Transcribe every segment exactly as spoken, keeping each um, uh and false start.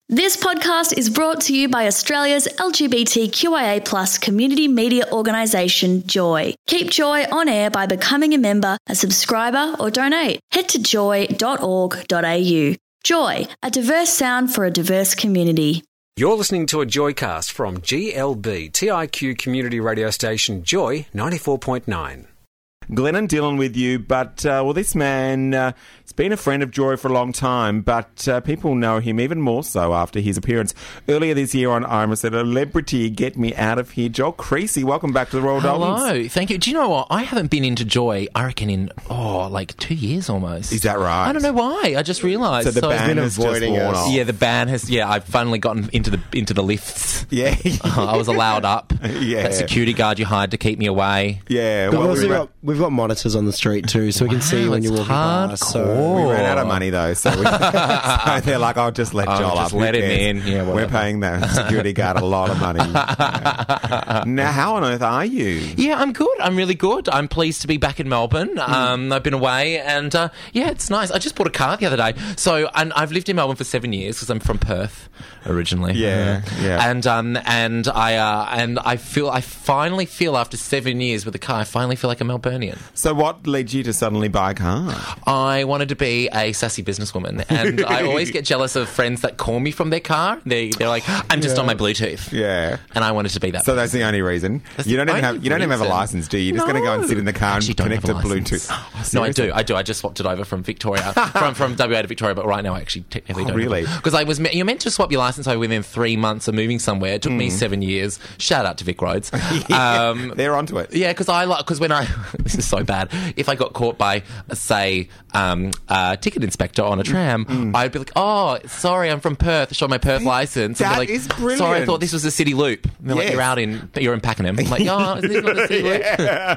This podcast is brought to you by Australia's L G B T Q I A plus community media organisation, Joy. Keep Joy on air by becoming a member, a subscriber or donate. Head to joy dot org dot a u. Joy, a diverse sound for a diverse community. You're listening to a Joycast from G L B, T I Q community radio station Joy ninety-four point nine. Glenn and Dylan with you, but, uh, well, this man, uh, he's been a friend of Joy for a long time, but uh, people know him even more so after his appearance earlier this year on I'm a Celebrity, Get Me Out of Here. Joel Creasy, welcome back to the Royal Dolphins. Hello, thank you. Do you know what? I haven't been into Joy, I reckon, in, oh, like two years almost. Is that right? I don't know why. I just realised. So the so ban has just worn off. Yeah, the ban has, yeah, I've finally gotten into the into the lifts. Yeah. I was allowed up. Yeah. That security guard you hired to keep me away. Yeah. We've, Well, also we, got, we've got monitors on the street too, so we can Wow, see when it's you're walking past. So hardcore. we ran out of money though, so, we, so they're like, "I'll just let Oh, Joel just up. let Who him cares? in. Yeah, We're whatever. paying the security guard a lot of money." Yeah. Now, how on earth are you? Yeah, I'm good. I'm really good. I'm pleased to be back in Melbourne. Um, I've been away, and uh, yeah, it's nice. I just bought a car the other day. So, and I've lived in Melbourne for seven years because I'm from Perth originally. Yeah, yeah. And um, and I uh, and I feel I finally feel after seven years with a car, I finally feel like a Melburnian. So, what led you to suddenly buy a car? I wanted to be a sassy businesswoman, and I always get jealous of friends that call me from their car. They they're like, I'm just Yeah. on my Bluetooth. Yeah. And I wanted to be that. So that's the only reason. That's You don't the even only have you don't even have a reason. license, do you? You're just going to go and sit in the car and Actually don't connect have to a license. Bluetooth. Oh, No, I seriously? do. I do. I just swapped it over from Victoria, from from W A to Victoria, but right now I actually technically Oh, don't. really? Because I was me- you're meant to swap your license over within three months of moving somewhere. It took me seven years. Shout out to Vic Roads. Um, They're onto it. yeah, because I like because when I this is so bad. If I got caught by say um, a ticket inspector on a tram, I'd be like, "Oh, sorry, I'm from Perth. Show my Perth license." And That they're like, is "Sorry, I brilliant. thought this was a city loop." And they're like, Yes. "You're out in you're in Pakenham." I'm like, "Oh, is this not a city loop?"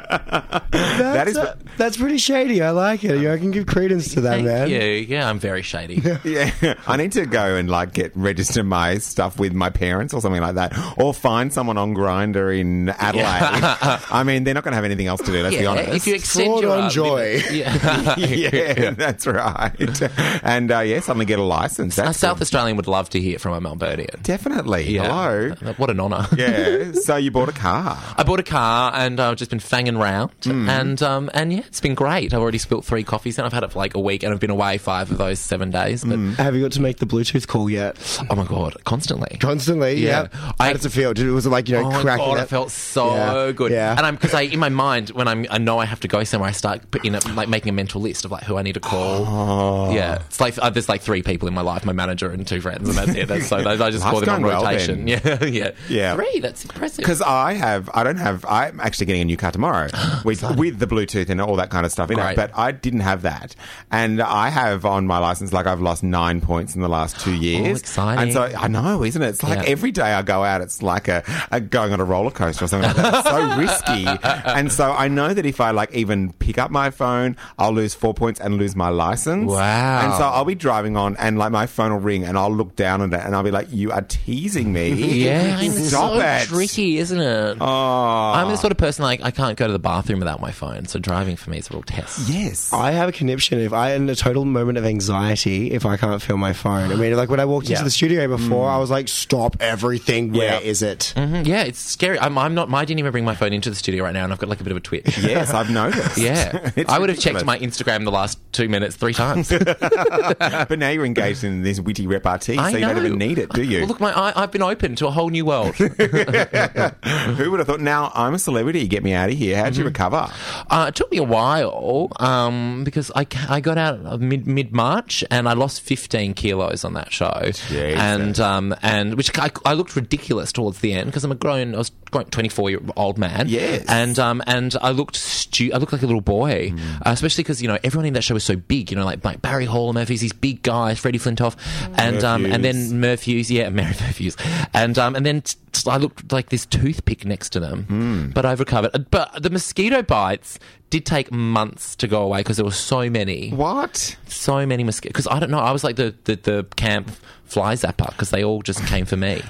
That is uh, that's pretty shady. I like it. I can give credence to that, Thank man. you. Yeah, I'm very shady. yeah. I need to go and like get register my stuff with my parents or something like that, or find someone on Grindr in Adelaide. I mean, they're not going to have anything else to do. Let's be Yeah, honest. if you extend Fraud your on uh, Joy. limit- yeah. yeah, that's right. And uh, yeah, suddenly get a license. A That's South good. Australian would love to hear from a Melburnian. Definitely. Yeah. Hello. What an honour. Yeah. So you bought a car. I bought a car and I've just been fanging round, and um, and yeah, it's been great. I've already spilt three coffees and I've had it for like a week, and I've been away five of those seven days. But Have you got to make the Bluetooth call yet? oh my god, constantly. Constantly, Yeah. yeah. I- How does it feel? Did- Was it like, you know, Oh my cracking god, it? it felt so Yeah. good. Yeah. And I'm because I in my mind when I'm I know I have to go somewhere, I start putting a, like making a mental list of like who I need to call. Oh. Yeah, it's like uh, there's like three people in my life: my manager and two friends, and that's it. That's, so I just call Life's them on going well, rotation. then. yeah, yeah, Yeah. Three. That's impressive. Because I have, I don't have, I'm actually getting a new car tomorrow with with the Bluetooth and all that kind of stuff in it. Great. But I didn't have that, and I have on my license like I've lost nine points in the last two years. exciting. And so I know, isn't it? It's like Yeah. every day I go out, it's like a, a going on a roller coaster or something like that. It's so risky, and so I know that if I like even pick up my phone, I'll lose four points and lose my license. Wow. And so I'll be driving on, and like my phone will ring, and I'll look down at it, and I'll be like, "You are teasing me." Yeah, it's Stop so it. tricky, isn't it? Oh. I'm the sort of person like I can't go to the bathroom without my phone, so driving for me is a real test. Yes. I have a conniption if I in a total moment of anxiety if I can't feel my phone. I mean, like when I walked Yeah. into the studio before, I was like, "Stop everything! Where is Yeah. it?" Mhm, yeah, it's scary. I'm, I'm not. I didn't even bring my phone into the studio right now, and I've got like a bit of a twitch. Yes, I've noticed. Yeah, It's I would have ridiculous. checked my Instagram the last two minutes three times. But now you're engaged in this witty repartee, I so you don't know. even need it, do you? Well, look, my I, I've been open to a whole new world. Who would have thought? Now I'm a celebrity. Get me out of here. How'd you recover? Uh, it took me a while um, because I, ca- I got out mid mid March and I lost fifteen kilos on that show, Jesus. and um, and which I, I looked ridiculous towards the end because I'm a grown I was a grown twenty-four year old man. Yes. and um, and I looked stu- I looked like a little boy, uh, especially because you know everyone in that show was so big. You know, like, like Barry Hall, Murphy's these big guys, Freddie Flintoff, and um, and Murphy's. then Murphy's, yeah, Mary Murphy's, and um, and then t- t- I looked like this toothpick next to them, but I've recovered. But the mosquito bites did take months to go away because there were so many, What? so many mosquitoes. Because I don't know, I was like the the, the camp fly zapper because they all just came for me.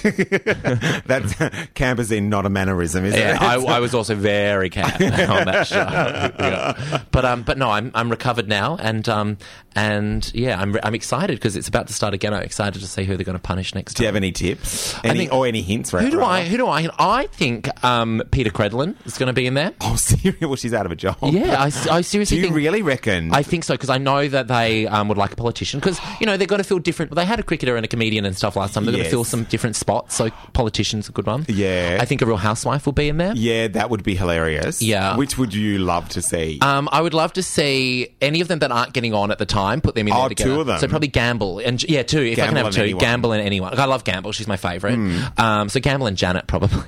That's campers in, not a mannerism, is Yeah, it? I, I was also very camp on that show. Yeah. But um, but no, I'm I'm recovered now, and um, and yeah, I'm I'm excited because it's about to start again. I'm excited to see who they're going to punish next time. Do you have any tips? Any think- or any hints? Right, Who do I? rather? Who do I? I think um, Peter Credlin is going to be in there. Oh, seriously? Well, she's out of a job. Yeah, I, I Do seriously you think. really reckon? I think so because I know that they um, would like a politician because you know they're going to fill different. They had a cricketer and a comedian and stuff last time. They're going Yes. to fill some different spots. So politician's a good one. Yeah. I think a Real Housewife will be in there. Yeah, that would be hilarious. Yeah. Which would you love to see? Um, I would love to see any of them that aren't getting on at the time. Put them in Oh, there together. two of them. So probably Gamble and yeah, two. If I Gamble can have and two, anyone. Gamble and anyone. I love Gamble. She's my favourite. Hmm. Um, so Gamble and Janet probably.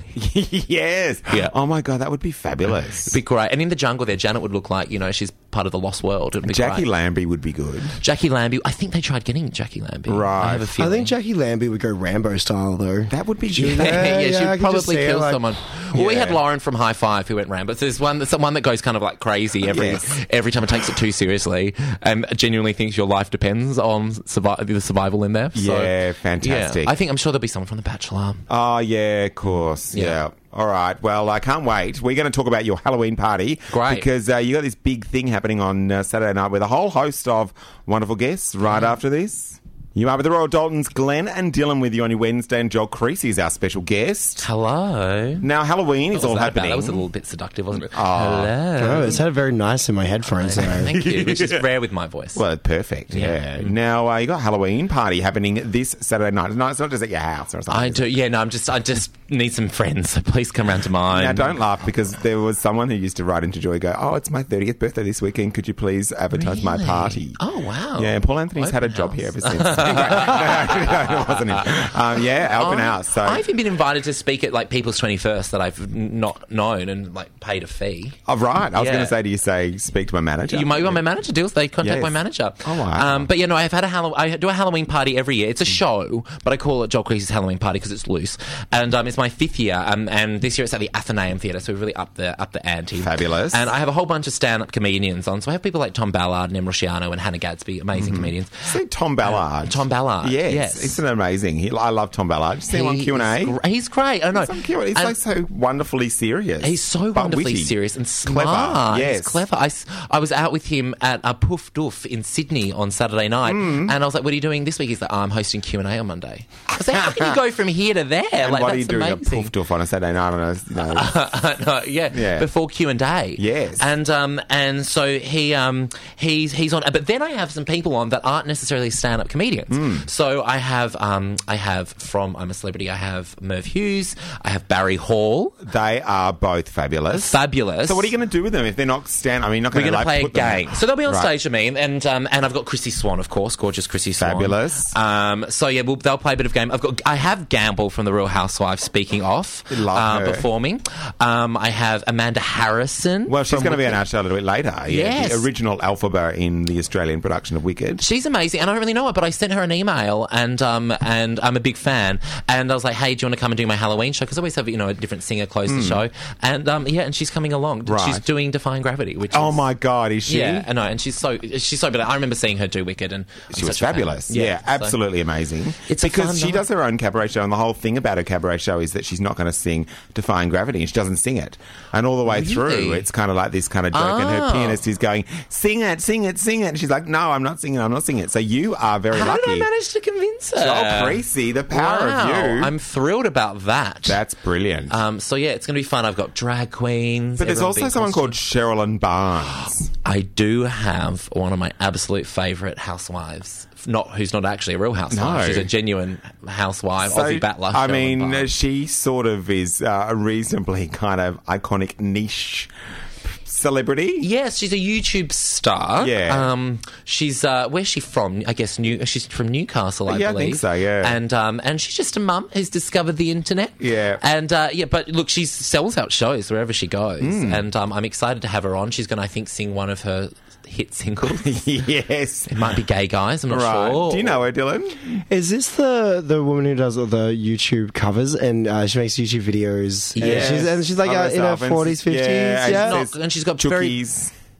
Yes. Yeah. Oh my god, that would be fabulous. It'd be great. And in the jungle there, Janet would look like, you know, she's part of the lost world. It'd be Jackie great. Lambie would be good. Jackie Lambie. I think they tried getting Jackie Lambie. Right. I have a I feeling. think Jackie Lambie would go Rambo style though. That would be Yeah, good. yeah, yeah, she'd I can just probably see her, kill like- someone. Well, we Yeah. had Lauren from High Five who went Rambo. So there's one that's someone that goes kind of like crazy every Yes. every time it takes it too seriously and genuinely thinks your life depends on survi- the survival in there. So, Yeah, fantastic. Yeah, I think I'm sure there'll be someone from The Bachelor. Oh, yeah, of course. Yeah. Yeah. All right. Well, I can't wait. We're going to talk about your Halloween party. Great. Because uh, you got this big thing happening on uh, Saturday night with a whole host of wonderful guests right after this. You are with the Royal Daltons, Glenn and Dylan with you on your Wednesday, and Joel Creasy is our special guest. Hello. Now, Halloween is What was all that about? happening. That was a little bit seductive, wasn't it? Oh. Hello. Oh, it sounded very nice in my headphones though. Thank you, which is rare with my voice. Well, perfect. Yeah. Yeah. Now uh, you got a Halloween party happening this Saturday night. No, it's not just at your house or something. I do. Yeah, no, I'm just. I just need some friends. So please come round to mine. Now, don't laugh because there was someone who used to write into Joy go, "Oh, it's my thirtieth birthday this weekend. Could you please advertise my Really? party?" Oh wow. Yeah, Paul Anthony's had a Open job house. here ever since. no, no, it wasn't him. Um, yeah, open I- house. So, I've even been invited to speak at like People's twenty-first that I've n- not known and like paid a fee. oh, right. I was Yeah. going to say to you, say, speak to my manager. You might be on my manager deals. They contact Yes. my manager. Oh, wow. Um, but yeah, no, I've had a Hallow- I do a Halloween party every year. It's a show, but I call it Joel Creasy's Halloween Party because it's loose. And um, it's my fifth year. Um, and this year it's at the Athenaeum Theatre, so we've really upped the up the ante. Fabulous. And I have a whole bunch of stand-up comedians on. So I have people like Tom Ballard and Em Rusciano and Hannah Gadsby, amazing comedians. See Tom Ballard. Tom Ballard, Yes. yes. Isn't it amazing? He, I love Tom Ballard. You see him on He Q and is A? gr- He's great. I know. He's on Q and A. He's And- like so wonderfully serious. He's so but wonderfully witty. serious and Clever, smart. yes. He's clever. I, s- I was out with him at a Poof Doof in Sydney on Saturday night, Mm. and I was like, "What are you doing this week?" He's like, oh, "I'm hosting Q and A on Monday." I was like, "How can you go from here to there? And like, what that's are you doing amazing." at Poof Doof on a Saturday night? On a, you know, no, yeah, Yeah. before Q and A. Yes. and um, and so he um, he's he's on, but then I have some people on that aren't necessarily stand-up comedians. Mm. So I have um, I have from I'm a Celebrity. I have Merv Hughes. I have Barry Hall. they are both fabulous. Fabulous. So what are you going to do with them if they're not stand? I mean, not We're going going to to play a put them- game. So they'll be on Right. stage with me, and um, and I've got Chrissy Swan, of course, gorgeous Chrissy Swan. Fabulous. Um, so yeah, we'll, they'll play a bit of game. I've got I have Gamble from The Real Housewives speaking off, Love uh, her. performing. Um, I have Amanda Harrison. Well, she's from going to be on Wicked. our show a little bit later. Yeah, Yes. the original Alphaba in the Australian production of Wicked. She's amazing, and I don't really know her, but I sent her an email, and um, and I'm a big fan. And I was like, "Hey, do you want to come and do my Halloween show?" Because I always have you know a different singer close the show, and um, yeah, and she's coming along. Hmm. Right. She's doing Defying Gravity, which Oh is, my God, is she? yeah, I know, and she's so she's so. But I remember seeing her do Wicked, and I'm She was such a fan. fabulous. Yeah, so- absolutely amazing. It's a because fun she night. does her own cabaret show, and the whole thing about her cabaret show is that she's not going to sing Defying Gravity, and she doesn't sing it. And all the way Really? through, it's kind of like this kind of joke, and her Oh. pianist is going, "Sing it, sing it, sing it." And she's like, "No, I'm not singing. I'm not singing it." So you are very How lucky. did I manage to convince her? Joel Creasy, the power Wow, of you. I'm thrilled about that. That's brilliant. um, so yeah, it's going to be fun. I've got drag queens. but there's everyone also being someone called costumed. Sherilyn Barnes. I do have one of my absolute favourite housewives. Not who's not actually a real housewife. No. She's a genuine housewife, So, Aussie battler. I Sherilyn mean, uh, Barnes. she sort of is uh, a reasonably kind of iconic niche celebrity. Yes, she's a YouTube star. Yeah. Um, she's uh, where's she from? I guess New. She's from Newcastle, I Yeah, I believe. think so, yeah. And um, and she's just a mum who's discovered the internet. Yeah. And uh, yeah, but look, she sells out shows wherever she goes, Hmm. and um, I'm excited to have her on. She's going to, I think, sing one of her hit singles. Yes. It might be Gay Guys. I'm not Right. sure. Do you know her, Dylan? Is this the the woman who does all the YouTube covers and uh, she makes YouTube videos? And Yes. she's, and she's like Of uh, in her herself and- forties, fifties. yeah, and Yeah, she Not- says and she's got very Chookies.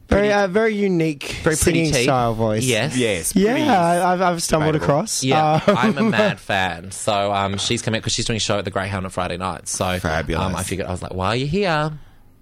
Very, uh, very unique Very pretty singing teeth. style voice. Yes. Yes. Yeah, pretty- I've, I've stumbled debatable. across. Yeah, Um, I'm a mad fan. So um, she's coming because she's doing a show at the Greyhound on Friday night. So Fabulous. Um, I figured I was like, "Why are you here?"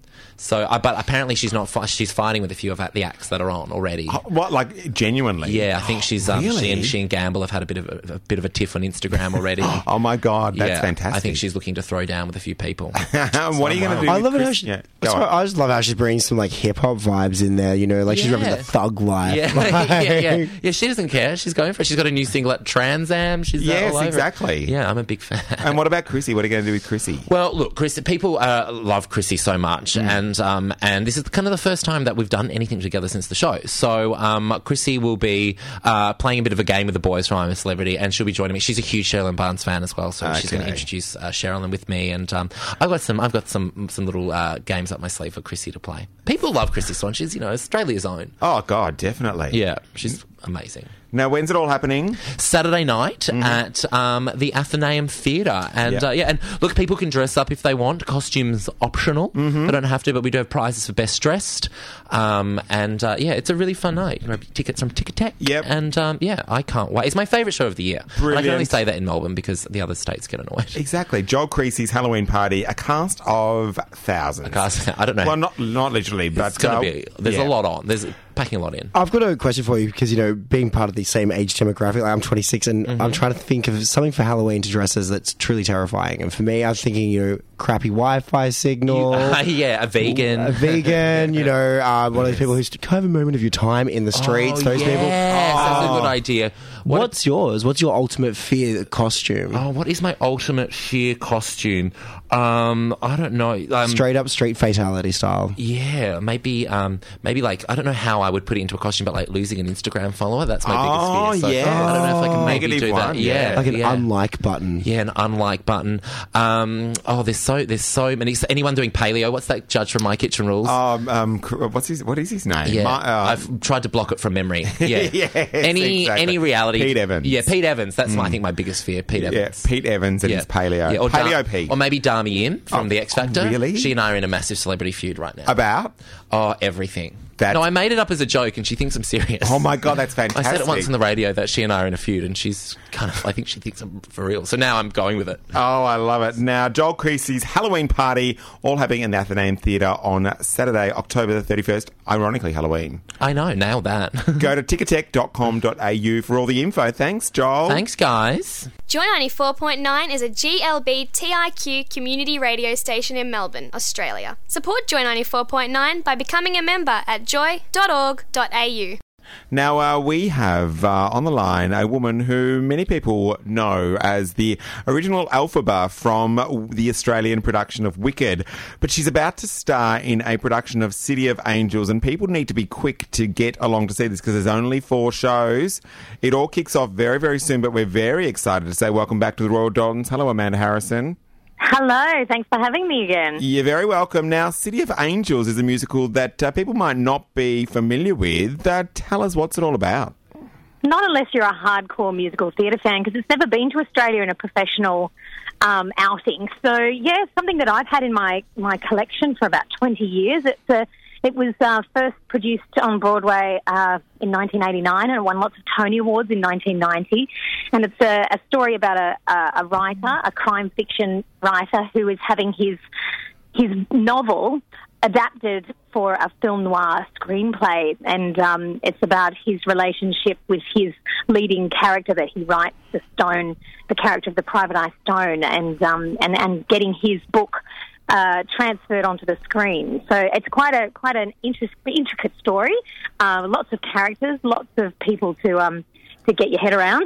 So, uh, but apparently she's not. Fi- she's fighting with a few of the acts that are on already. Oh, what, like, genuinely? Yeah, I think she's um, Really? she, and, she and Gamble have had a bit of a, a bit of a tiff on Instagram already. Oh, my God. That's yeah, fantastic. I think she's looking to throw down with a few people. what are you going to do? I with love it how Chris- she, Yeah, go sorry, on. I just love how she's bringing some like hip hop vibes in there. You know, like she's Yeah. representing the thug life. Yeah, Like- yeah, yeah, yeah. She doesn't care. She's going for it. She's got a new single at Trans Am. She's uh, Yes, all over it. exactly. Yeah, I'm a big fan. And what about Chrissy? What are you going to do with Chrissy? Well, look, Chris, people uh, love Chrissy so much, Mm. and um, and this is kind of the first time that we've done anything together since the show. So um, Chrissy will be uh, playing a bit of a game with the boys from I'm a Celebrity, and she'll be joining me. She's a huge Sherilyn Barnes fan as well, so she's going to Okay. introduce uh, Sherilyn with me, and um, I've got some I've got some some little uh, games up my sleeve for Chrissy to play. People love Chrissy Swan. She's, you know, Australia's own. Oh, God, definitely. Yeah, she's amazing. Now, when's it all happening? Saturday night at um, the Athenaeum Theatre. And Yeah. uh, yeah, and look, people can dress up if they want. Costumes optional. Mm-hmm. They don't have to, but we do have prizes for best dressed. Um, and uh, yeah, it's a really fun night. You can grab tickets from Ticketek. Yep. And um, yeah, I can't wait. It's my favourite show of the year. And I can only Brilliant. say that in Melbourne because the other states get annoyed. Exactly. Joel Creasy's Halloween party, a cast of thousands. I don't know. Well, not not literally, but it's going uh, to be. There's yeah. a lot on. There's packing a lot in. I've got a question for you because, you know, being part of the same age demographic, like I'm twenty-six and Mm-hmm. I'm trying to think of something for Halloween to dress as that's truly terrifying. And for me, I'm thinking, you know, crappy Wi-Fi signal. Uh, yeah, a vegan. A vegan, you know, uh, one of those people who's kind of have a moment of your time in the streets. Oh, those yes, people. that's a good idea. What- What's yours? What's your ultimate fear costume? Oh, what is my ultimate fear costume? Um, I don't know. Um, Straight up street fatality style. Yeah, maybe, um, maybe like I don't know how I would put it into a costume, but like losing an Instagram follower. That's my Oh, biggest fear. So yeah. I don't know if I can maybe Negative do one, that. yeah. Yeah, Like an yeah. unlike button. Yeah, an unlike button. Um, oh, there's so there's so many. Anyone doing paleo? What's that judge from My Kitchen Rules? Um, um, cr- what's his? What is his name? Yeah, My- uh, I've tried to block it from memory. Yeah, Yes, any exactly. any reality. Pete Evans. Yeah, Pete Evans. That's my, I think my biggest fear. Pete yeah, Evans. Pete Evans and his paleo. Yeah, or paleo Dar- Pete. Or maybe Dami Im from Oh, The X Factor. oh, really? She and I are in a massive celebrity feud right now. About? Oh, everything. That's- No, I made it up as a joke, and she thinks I'm serious. Oh my God, that's I fantastic. said it once on the radio that she and I are in a feud, and she's kind of, I think she thinks I'm for real. So now I'm going with it. Oh, I love it. Now, Joel Creasy's Halloween party, all happening in the Athenaeum Theatre on Saturday, October the thirty-first. Ironically, Halloween. I know, nailed that. Go to ticketek dot com dot a u for all the info. Thanks, Joel. Thanks, guys. Joy ninety-four point nine is a G L B T I Q community radio station in Melbourne, Australia. Support Joy ninety-four point nine by becoming a member at joy dot org dot a u. Now, uh, we have uh, on the line a woman who many people know as the original Elphaba from the Australian production of Wicked. But she's about to star in a production of City of Angels, and people need to be quick to get along to see this because there's only four shows. It all kicks off very, very soon, but we're very excited to say welcome back to the Royal Daltons. Hello, Amanda Harrison. Hello, thanks for having me again. You're very welcome. Now, City of Angels is a musical that uh, people might not be familiar with. Uh, tell us what's it all about. Not unless you're a hardcore musical theatre fan, because it's never been to Australia in a professional um, outing. So, yeah, it's something that I've had in my, my collection for about twenty years. It's a, it was uh, first produced on Broadway uh, in nineteen eighty-nine and won lots of Tony Awards in nineteen ninety. And it's a, a story about a, a, a writer, a crime fiction writer, who is having his his novel adapted for a film noir screenplay, and um, it's about his relationship with his leading character that he writes, the Stone, the character of the Private Eye Stone, and um, and and getting his book uh, transferred onto the screen. So it's quite a quite an inter- intricate story. Uh, lots of characters, lots of people to um, to get your head around.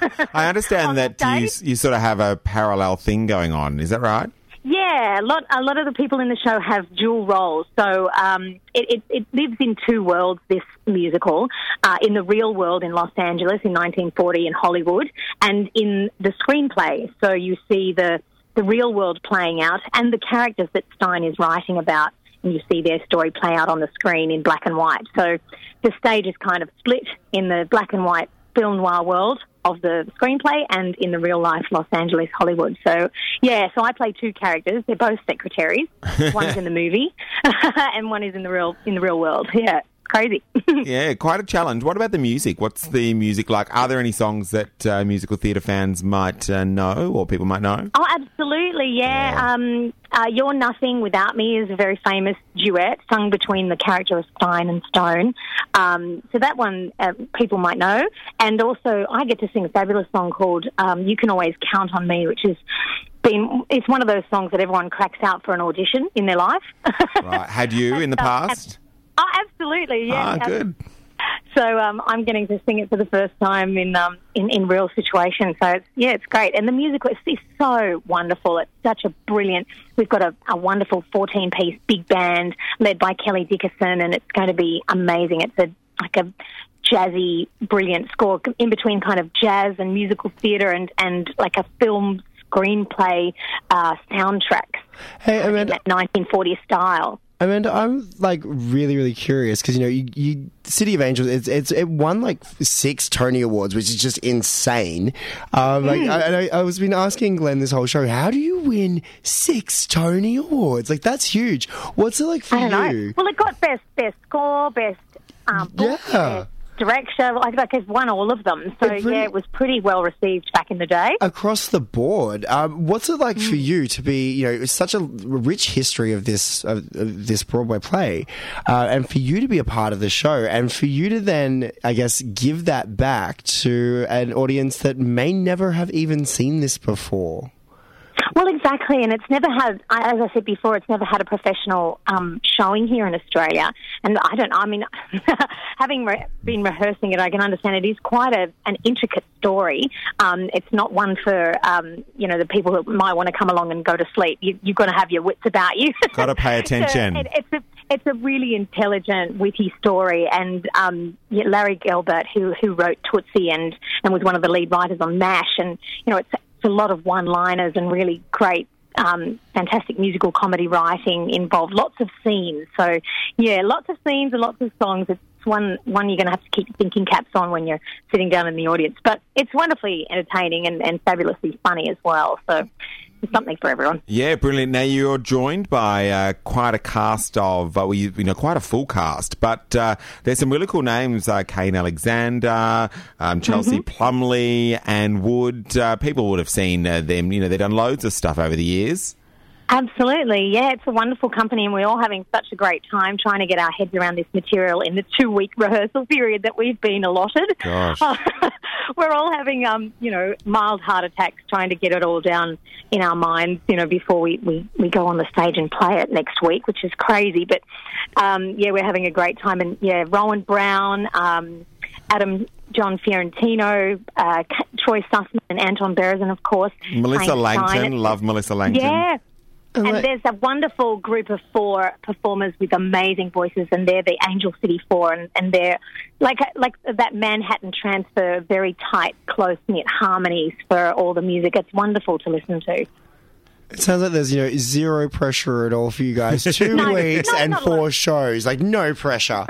I understand On that that you day. you sort of have a parallel thing going on. Is that right? Yeah, a lot. A lot of the people in the show have dual roles. So um, it, it, it lives in two worlds. This musical, uh, in the real world in Los Angeles in nineteen forty in Hollywood, and in the screenplay. So you see the the real world playing out, and the characters that Stein is writing about, and you see their story play out on the screen in black and white. So the stage is kind of split in the black and white film noir world of the screenplay and in the real life Los Angeles, Hollywood. So, yeah, so I play two characters. They're both secretaries. One's in the movie and one is in the real in the real world. Yeah. crazy. Yeah, quite a challenge. What about the music? What's the music like? Are there any songs that uh, musical theatre fans might uh, know or people might know? Oh, absolutely, yeah. Yeah. Um, uh, You're Nothing Without Me is a very famous duet sung between the character of Stein and Stone. Um, so that one uh, people might know. And also I get to sing a fabulous song called um, You Can Always Count on Me, which is been, it's one of those songs that everyone cracks out for an audition in their life. Right. Had you in the past? Oh, absolutely, yeah. Ah, good. So um, I'm getting to sing it for the first time in um, in, in real situations. So, it's, yeah, it's great. And the musical is so wonderful. It's such a brilliant... We've got a, a wonderful fourteen-piece big band led by Kelly Dickerson, and it's going to be amazing. It's a like a jazzy, brilliant score in between kind of jazz and musical theatre and, and like a film screenplay uh, soundtrack. Hey, Amanda. In that nineteen forties style. Amanda, I'm like really, really curious because you know, you, you City of Angels, it's, it's it won like six Tony Awards, which is just insane. Um, like I, I, I was been asking Glenn this whole show, how do you win six Tony Awards? Like that's huge. What's it like for I don't you? know. Well, it got best best score, best um, book, Yeah. best director. Like, like it's won all of them. So It really- yeah, it was pretty well received back in the day. Across the board, um, what's it like for you to be, you know, it's such a rich history of this of, of this Broadway play, uh, and for you to be a part of the show, and for you to then, I guess, give that back to an audience that may never have even seen this before. Well, exactly, and it's never had, as I said before, it's never had a professional um, showing here in Australia. And I don't, I mean, having re- been rehearsing it, I can understand it is quite a, an intricate story. Um, it's not one for, um, you know, the people that might want to come along and go to sleep. You, you've got to have your wits about you. Got to pay attention. So it, it's a it's a really intelligent, witty story, and um, yeah, Larry Gelbart, who who wrote Tootsie and and was one of the lead writers on MASH, and you know, it's. It's a lot of one-liners and really great, um, fantastic musical comedy writing involved. Lots of scenes. So, yeah, lots of scenes and lots of songs. It's one one you're going to have to keep thinking caps on when you're sitting down in the audience. But it's wonderfully entertaining and, and fabulously funny as well. So it's something for everyone. Yeah, brilliant. Now you're joined by uh, quite a cast of, uh, well, you, you know, quite a full cast, but uh, there's some really cool names, uh, Kane Alexander, um, Chelsea Mm-hmm. Plumley, Anne Wood. Uh, people would have seen uh, them, you know, they've done loads of stuff over the years. Absolutely, yeah, it's a wonderful company and we're all having such a great time trying to get our heads around this material in the two-week rehearsal period that we've been allotted. Gosh. We're all having, um, you know, mild heart attacks trying to get it all down in our minds, you know, before we, we, we go on the stage and play it next week, which is crazy. But, um, yeah, we're having a great time. And, yeah, Rowan Brown, um, Adam John Fiorentino, uh, Troy Sussman and Anton Berezin, of course. Melissa playing Langton, Stein. love Melissa Langton. Yeah. And like- there's a wonderful group of four performers with amazing voices, and they're the Angel City Four, and, and they're like like that Manhattan Transfer, very tight, close-knit harmonies for all the music. It's wonderful to listen to. It sounds like there's, you know, zero pressure at all for you guys. Two No, weeks no, and not a four lot. shows. Like, no pressure.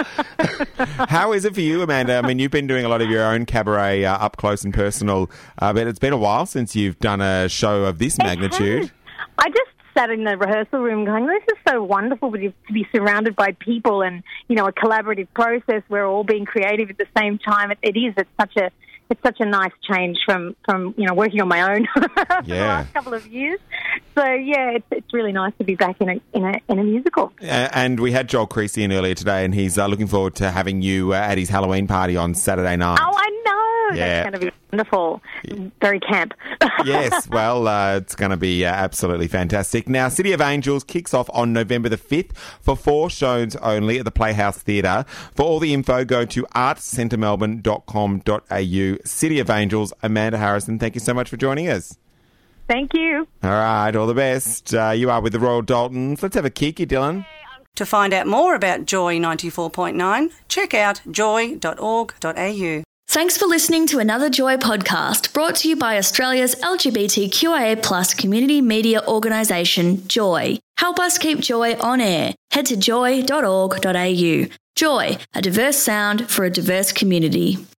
How is it for you, Amanda? I mean, you've been doing a lot of your own cabaret uh, up close and personal, uh, but it's been a while since you've done a show of this magnitude. It has. I just sat in the rehearsal room going, this is so wonderful to be, to be surrounded by people and, you know, a collaborative process. We're all being creative at the same time. It, it is. It's such a it's such a nice change from, from you know, working on my own for the Yeah. last couple of years. So, yeah, it's, it's really nice to be back in a in a, in a musical. Uh, and we had Joel Creasy in earlier today, and he's uh, looking forward to having you uh, at his Halloween party on Saturday night. Oh, I know. Yeah. That's going to be wonderful. Very camp. Yes, well, uh, it's going to be uh, absolutely fantastic. Now, City of Angels kicks off on November the fifth for four shows only at the Playhouse Theatre. For all the info, go to arts centre melbourne dot com dot a u. City of Angels. Amanda Harrison, thank you so much for joining us. Thank you. All right, all the best. Uh, you are with the Royal Daltons. Let's have a kiki, Dylan. To find out more about Joy ninety-four point nine, check out joy dot org dot a u. Thanks for listening to another Joy podcast brought to you by Australia's L G B T Q I A plus community media organisation, Joy. Help us keep Joy on air. Head to joy dot org dot a u. Joy, a diverse sound for a diverse community.